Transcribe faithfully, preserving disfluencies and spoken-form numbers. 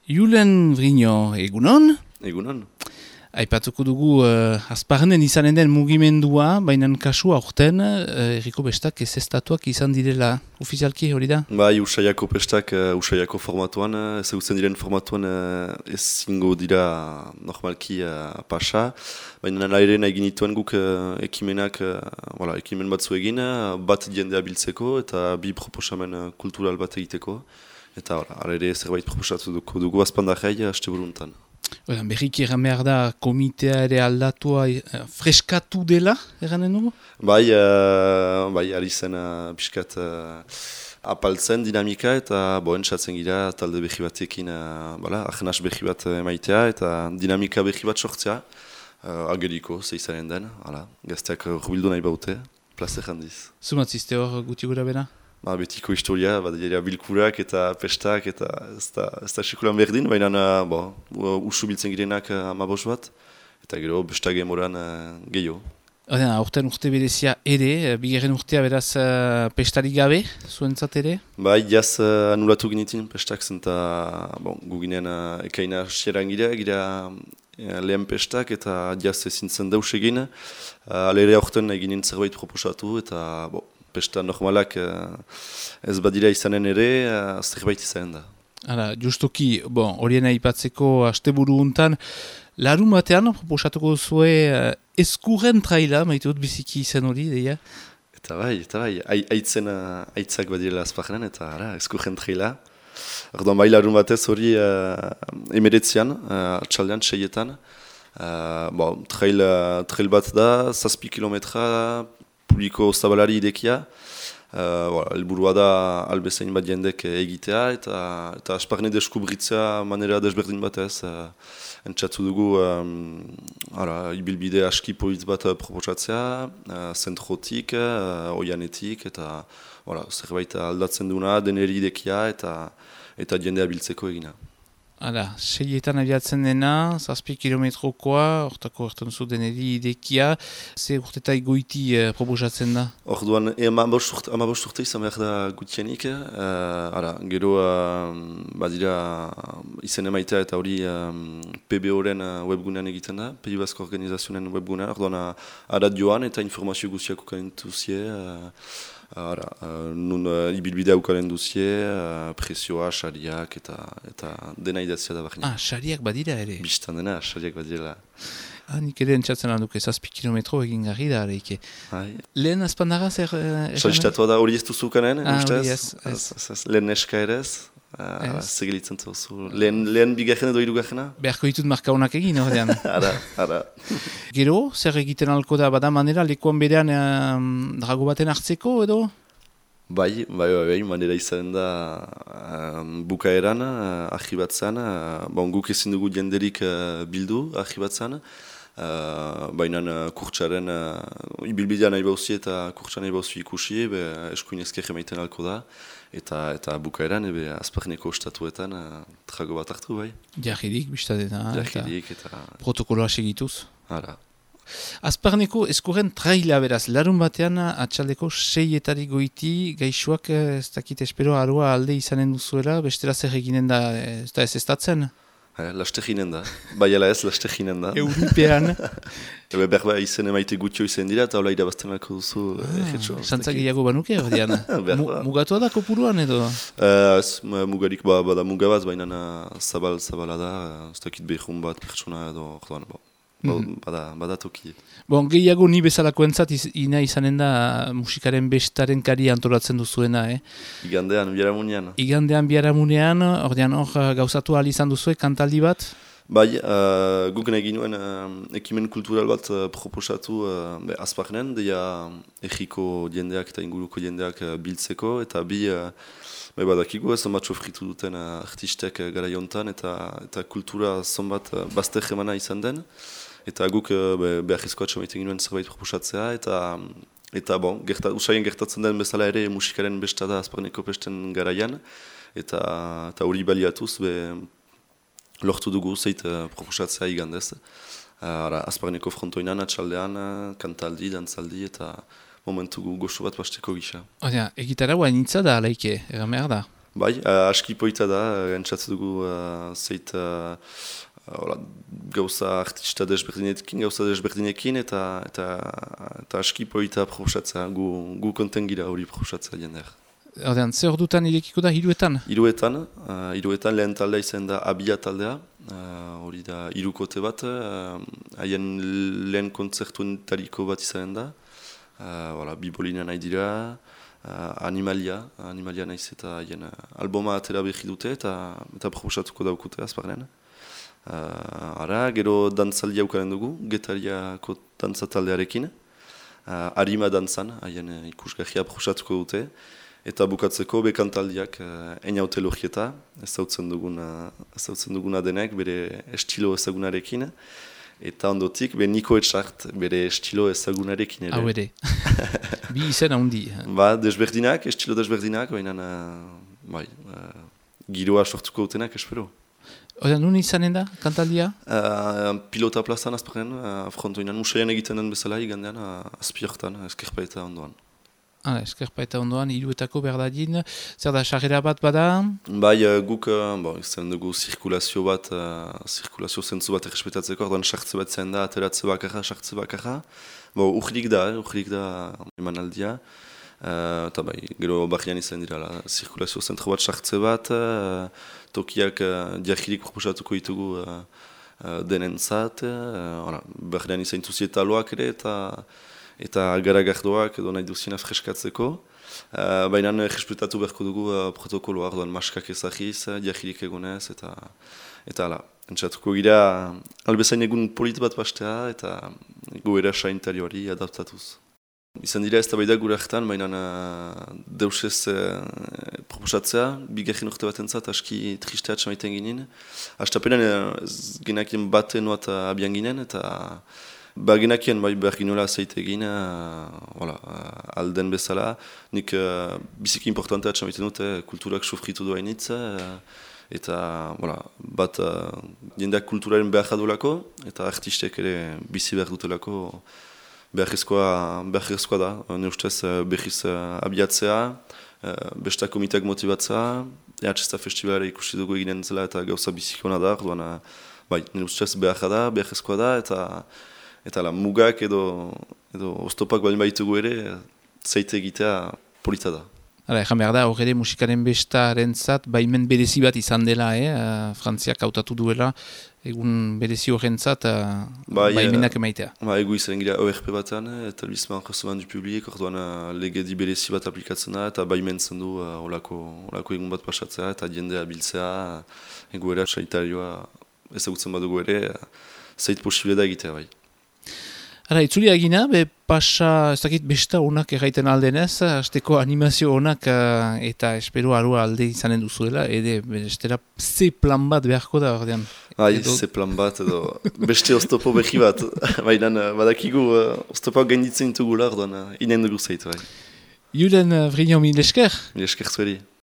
Julen Vrigno, egunon? Egunon. Aipatuko dugu uh, azparnen izanen den mugimendua, baina kasu aurten uh, erriko bestak ez estatuak izan direla. Ofizialki hori da? Bai, usaiako pestak, uh, usaiako formatuan, uh, ezagutzen diren formatuan uh, ezingo dira normalki uh, pasa. Baina nahi nahi ginituen guk uh, ekimenak, uh, voilà, ekimen batzu egin, uh, bat jendea biltzeko eta bi proposamen uh, kultural bat egiteko. Eta hala ere zerbait proposatu dugu, dugu azpandajai haste buruntan. Berriki eran behar da komitea ere aldatua uh, freskatu dela, eranen dugu? Bai, uh, bai ari zen uh, piskat uh, apaltzen dinamika eta boen txatzen gira talde behi batekin uh, bala, ahnas behi bat emaitea eta dinamika behi bat sortzea. Uh, ageriko, zeizaren den, hala, gazteak rubildu nahi baute, plazer handiz. Zumatzizte hor guti gura bera? Ba, betiko historia, bat dira bilkurak eta pestak eta ez da, ez da sekulan berdin, baina bo, usu biltzen girenak amabos bat, eta gero bestak emoran uh, gehiago. Aurten urte berezia ere, bigarren urtea beraz uh, pestarik gabe, zuentzat ere? Bai, jaz uh, anulatu ginitin pestak zen eta bon, guginen uh, ekaina xeran gira, gira uh, lehen pestak eta jaz ezin zen deus egin. Uh, Alere aurten eginen zerbait proposatu eta bo, pesta normalak uh, ez badira izanen ere, uh, zerbait izanen da. Hala, justuki, bon, horien aipatzeko asteburu untan, larun batean, proposatuko zuen uh, eskurren traila, maite dut biziki izan hori, deia? Eta bai, eta bai, aitzen uh, aitzak badirela azparnen, eta ara, eskurren traila. Orduan bai larun batez hori uh, emeretzean, uh, txaldean, seietan. Uh, bon, trail, uh, trail bat da, zazpi kilometra, publiko zabalari idekia. Uh, voilà, elburua da albezain bat jendek egitea eta, eta asparne deskubritzea manera desberdin batez. Uh, entzatu dugu um, ara, ibilbide aski politz bat proposatzea, uh, zentrotik, uh, oianetik eta voilà, zerbait aldatzen duna, deneri idekia eta, eta jendea biltzeko egina. Hala, seietan abiatzen dena, zazpi kilometrokoa, hortako hartan zu deneri idekia, ze urtetai goiti eh, proposatzen da? Orduan, amabos urte izan behar da gutienik, uh, ara, gero uh, badira izen emaitea eta hori um, P B O-ren uh, webgunean egiten da, Pays Basque Organizazionen webgunean, orduan uh, arat joan eta informazio guztiak ukalentuzie, uh, Ara, uh, nun uh, ibilbide haukaren duzie, uh, presioa, xariak eta, eta dena idazia da bahina. Ah, xariak badira ere? Bistan dena, xariak badira. Ah, nik ere entzatzen handuke, zazpi kilometro egin garri da, areike. Lehen azpandara zer... Uh, Xaristatu da hori ez duzukanen, ah, ustez? Ez, ez. Lehen neska ere ez. Uh, Zegelitzen zuzu. Lehen, lehen bigarren edo irugarrena? Beharko ditut marka honak egin, ordean. Ara, ara. Gero, zer egiten alko da, bada manera, lekuan berean um, drago baten hartzeko edo? Bai, bai, bai, bai, manera izan da um, bukaeran, uh, argibatzen, uh, bon, guk ezin dugu jenderik uh, bildu argibatzen, uh, baina uh, kurtsaren uh, ibilbidea nahi bauzi eta kurtsa nahi bauzi ikusi, be, eskuin ezker emaiten alko da, eta eta bukaeran, ebe azparneko ostatuetan uh, trago bat hartu, bai. Jarridik, biztadena, Jarridik, eta... protokoloa segituz. Ara. Azparneko eskurren traila beraz, larun batean atxaldeko seietari goiti, gaixoak ez dakit espero aroa alde izanen duzuela, bestela zer eginen da, ez da ez estatzen? Eh, laste ginen da, bai ala ez, laste ginen da. Euripean. Ebe berba izen emaite gutio izen dira, eta hola irabazten alko duzu ah, egetxo. Xantzak gehiago banuke, ordean. Mugatua da kopuruan edo? Uh, ez, mugarik ba, bada mugabaz, baina zabal, zabala da, ez dakit behirun bat pertsona edo, orduan, ba. Bada, bada toki. Bon, gehiago ni bezalako entzat iz, ina izanen da musikaren bestaren kari antolatzen duzuena, eh? Igandean, biharamunean. Igandean, biharamunean, ordean hor gauzatu ahal izan duzue, kantaldi bat? Bai, uh, guk nahi ginuen uh, ekimen kultural bat uh, proposatu uh, azparnen, deia egiko jendeak eta inguruko jendeak uh, biltzeko, eta bi... Uh, Bai badakigu ez, zonbat sofritu duten uh, artistek uh, gara jontan eta, eta kultura zonbat uh, bazter emana izan den. Eta guk uh, be, beharrizkoa txamaiten ginoen zerbait proposatzea eta, eta bon, gerta, usaien gertatzen den bezala ere musikaren bestada azparneko pesten garaian. Eta, eta hori baliatuz be, lortu dugu zeit uh, proposatzea igandez. Uh, azparneko frontoinan, atxaldean, uh, kantaldi, dantzaldi eta... momentu goxo bat basteko gisa. Oda, egitara guain nintza da, alaike, egan behar da? Bai, uh, aski poita da, uh, entzatzen dugu uh, zeit uh, uh, gauza artista desberdinekin, gauza desberdinekin, eta, eta, eta aski poita proposatzea, gu, gu konten gira hori proposatzea jendeak. Ordean, ze hor dutan irekiko da, hiruetan? Hiruetan, uh, hiruetan lehen taldea izan da Abia taldea, hori uh, da hirukote bat, haien uh, lehen kontzertuen tariko bat izanen da, uh, voilà, bibolina nahi dira, uh, Animalia, Animalia nahiz eta haien uh, alboma atera behi dute eta, eta proposatuko daukute azparnen. Uh, ara, gero dantzaldia ukaren dugu, Getariako dantza taldearekin, uh, Arima dantzan, haien uh, ikusgahia proposatuko dute, eta bukatzeko bekantaldiak uh, einaute logieta, ezautzen duguna, ezautzen duguna denek, bere estilo ezagunarekin, eta ondotik, be Niko Etxart, bere estilo ezagunarekin ere. Hau ere, bi izen handi. Ba, desberdinak, estilo desberdinak, baina uh, bai, uh, giroa sortuko dutenak, espero. Oda, nun izanen da, kantaldia? Uh, pilota plazan azparen, uh, frontoinan, musaian egiten den bezala, igandean, uh, azpiortan, eskerpa eta ondoan. Ah, eskerpa eta ondoan, hiruetako berdadin, zer da, sarrera bat bada? Bai, uh, guk, uh, bon, izan dugu zirkulazio bat, uh, zirkulazio zentzu bat errespetatzeko, orduan sartze bat zen da, ateratze bakarra, sartze bakarra. Bo, urrik da, eh, urrik da emanaldia. Uh, eta bai, gero barrian izan dira, la, zirkulazio zentru bat sartze bat, uh, tokiak uh, diarkirik proposatuko ditugu uh, uh, denentzat, uh, barrian izan tuzieta loak ere, eta eta garagardoak edo nahi duzina freskatzeko. Uh, Baina errespetatu beharko dugu uh, protokoloa, orduan maskak ezagiz, diagirik egunez, eta eta ala, entzatuko gira albezain egun polit bat bastea, eta goera saintarioari adaptatuz. Izan dira ez da baida gure hartan, baina uh, deusez uh, proposatzea, bigarren urte bat entzat, aski tristea txamaiten ginen. Astapenan uh, genakien baten bat uh, abian ginen, eta Ba, genakien, bai, behar ginoela zeite egin, uh, voilà, uh, alden bezala. Nik uh, biziki importantea txamaiten dute, kulturak sufritu doa initz, uh, eta voilà, bat uh, jendeak kulturaren behar jadulako, eta artistek ere bizi behar dutelako beharrezkoa, beharrezkoa da. Ne ustez uh, behiz uh, abiatzea, uh, besta komiteak motibatzea, E H Z festivalare ikusi dugu eginen zela eta gauza bizikona da, duan, uh, bai, ne ustez behar da, beharrezkoa da, eta Eta la, mugak edo, edo oztopak baldin baitugu ere, zeite egitea polita da. Hala, ejan behar da, horre musikaren bestaren zat, baimen berezi bat izan dela, eh? Frantziak hautatu duela, egun berezi horren zat, ba, baimenak emaitea. Ba, egu izan gira O R P batan, eta Lisman Recevant du Public, orduan legedi berezi bat aplikatzen da, eta baimen zendu uh, olako, olako egun bat pasatzea, eta jendea biltzea, egu era sanitarioa ezagutzen badugu ere, zeit posible da egitea bai. Hala, itzuli agina, be pasa, ez dakit besta honak erraiten aldenez, hasteko animazio honak uh, eta espero arua alde izanen duzuela, ede bestera ze plan bat beharko da ordean. Bai, edo... ze plan bat edo beste oztopo behi bat, baina badakigu uh, oztopoak gainditzen dutugula ordean uh, inen dugu zait, bai. Julen uh, Vrignon, mil esker? Mil esker zueri.